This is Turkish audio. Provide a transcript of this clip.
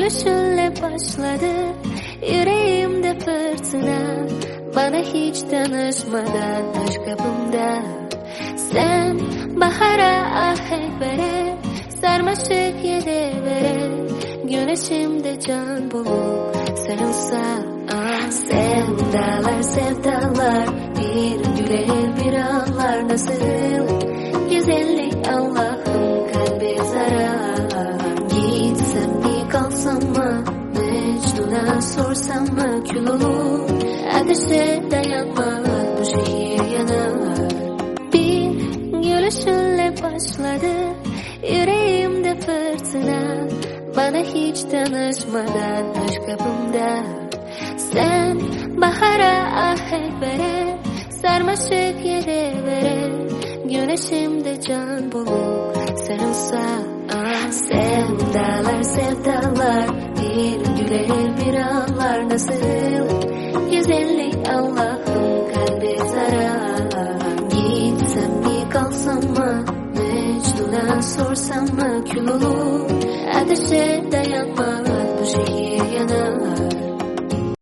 Gülüşünle başladı yüreğimde fırtına. Bana hiç danışmadan aşk kapımda. Sen bahara ahenk vere, sarmaşık yedivere. Güneşimde can bulup sarılsa. Sevdalar sevdalar bir güler bir ağlar. Nasıl güzellik Allah'ım kalbe zarar. Gitsem mi kalsam mı, Mecnun'a sorsam mı, kül olur ateşe dayanmaz, bu şehir yanar. Bir gülüşünle başladı yüreğimde fırtına. Bana hiç danışmadan aşk kapımda. Sen bahara ahenk vere, sarmaşık yedivere. Güneşimde can bulup sarılsa. Sevdalar sevdalar bir güler bir ağlar. Nasıl güzellik Allah'ım kalbe zarar. Gitsem mi kalsam mı, Mecnun'a sorsam mı, kül olur ateşe dayanmaz,